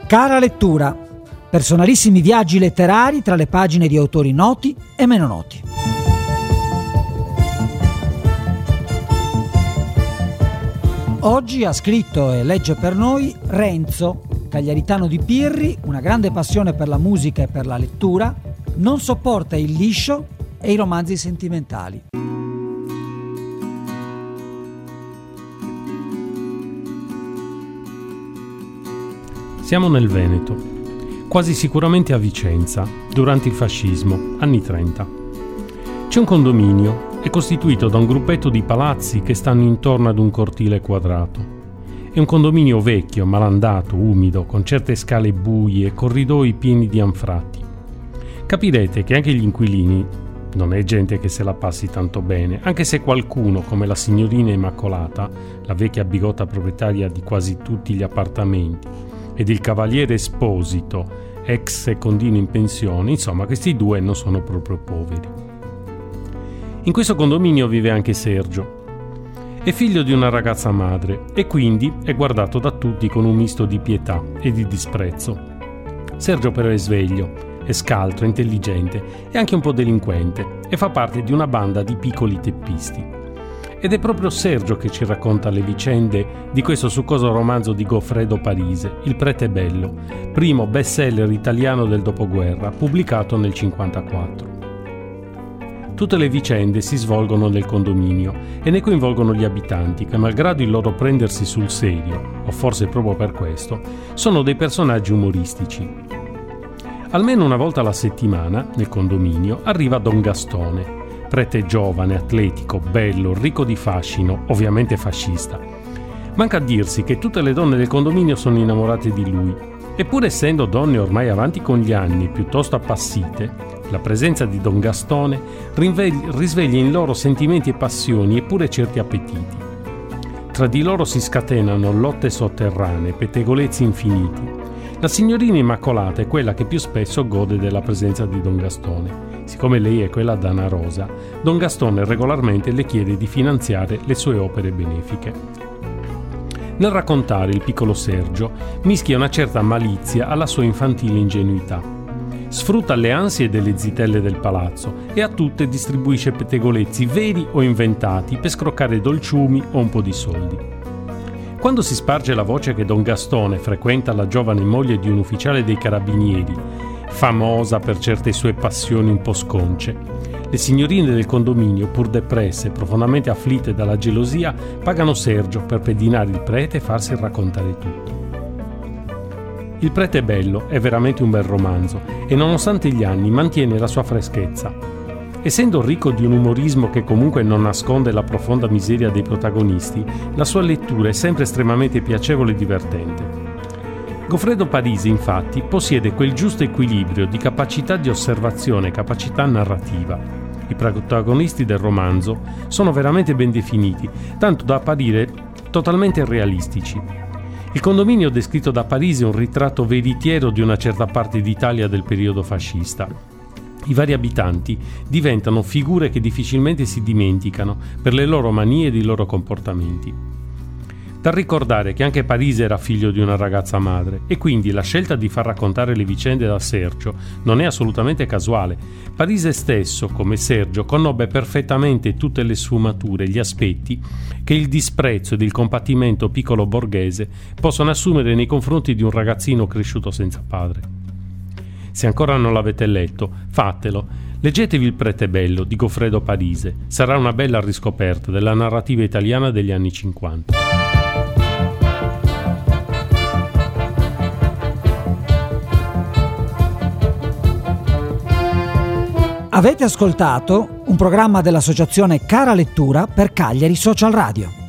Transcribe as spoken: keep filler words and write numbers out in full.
Cara lettura, personalissimi viaggi letterari tra le pagine di autori noti e meno noti. Oggi ha scritto e legge per noi Renzo, cagliaritano di Pirri, una grande passione per la musica e per la lettura, non sopporta il liscio e i romanzi sentimentali. Siamo nel Veneto, quasi sicuramente a Vicenza, durante il fascismo, anni trenta. C'è un condominio, è costituito da un gruppetto di palazzi che stanno intorno ad un cortile quadrato. È un condominio vecchio, malandato, umido, con certe scale buie e corridoi pieni di anfratti. Capirete che anche gli inquilini non è gente che se la passi tanto bene, anche se qualcuno, come la signorina Immacolata, la vecchia bigotta proprietaria di quasi tutti gli appartamenti, ed il cavaliere Esposito, ex secondino in pensione, insomma questi due non sono proprio poveri. In questo condominio vive anche Sergio. È figlio di una ragazza madre e quindi è guardato da tutti con un misto di pietà e di disprezzo. Sergio però è sveglio, è scaltro, intelligente e anche un po' delinquente e fa parte di una banda di piccoli teppisti. Ed è proprio Sergio che ci racconta le vicende di questo succoso romanzo di Goffredo Parise, Il prete bello, primo bestseller italiano del dopoguerra, pubblicato nel cinquantaquattro. Tutte le vicende si svolgono nel condominio e ne coinvolgono gli abitanti che, malgrado il loro prendersi sul serio, o forse proprio per questo, sono dei personaggi umoristici. Almeno una volta alla settimana, nel condominio, arriva Don Gastone, prete giovane, atletico, bello, ricco di fascino, ovviamente fascista. Manca a dirsi che tutte le donne del condominio sono innamorate di lui. Eppur essendo donne ormai avanti con gli anni, piuttosto appassite, la presenza di Don Gastone risveglia in loro sentimenti e passioni e pure certi appetiti. Tra di loro si scatenano lotte sotterranee, pettegolezzi infiniti. La signorina Immacolata è quella che più spesso gode della presenza di Don Gastone. Siccome lei è quella danarosa, Don Gastone regolarmente le chiede di finanziare le sue opere benefiche. Nel raccontare il piccolo Sergio mischia una certa malizia alla sua infantile ingenuità. Sfrutta le ansie delle zitelle del palazzo e a tutte distribuisce pettegolezzi veri o inventati per scroccare dolciumi o un po' di soldi. Quando si sparge la voce che Don Gastone frequenta la giovane moglie di un ufficiale dei carabinieri, famosa per certe sue passioni un po' sconce, le signorine del condominio, pur depresse e profondamente afflitte dalla gelosia, pagano Sergio per pedinare il prete e farsi raccontare tutto. Il prete bello è veramente un bel romanzo e nonostante gli anni mantiene la sua freschezza. Essendo ricco di un umorismo che comunque non nasconde la profonda miseria dei protagonisti, la sua lettura è sempre estremamente piacevole e divertente. Goffredo Parise, infatti, possiede quel giusto equilibrio di capacità di osservazione e capacità narrativa. I protagonisti del romanzo sono veramente ben definiti, tanto da apparire totalmente realistici. Il condominio descritto da Parise è un ritratto veritiero di una certa parte d'Italia del periodo fascista. I vari abitanti diventano figure che difficilmente si dimenticano per le loro manie ed i loro comportamenti. Da ricordare che anche Parise era figlio di una ragazza madre e quindi la scelta di far raccontare le vicende da Sergio non è assolutamente casuale. Parise stesso, come Sergio, conobbe perfettamente tutte le sfumature e gli aspetti che il disprezzo ed il compatimento piccolo borghese possono assumere nei confronti di un ragazzino cresciuto senza padre. Se ancora non l'avete letto, fatelo. Leggetevi Il prete bello di Goffredo Parise. Sarà una bella riscoperta della narrativa italiana degli anni cinquanta. Avete ascoltato un programma dell'associazione Cara Lettura per Cagliari Social Radio.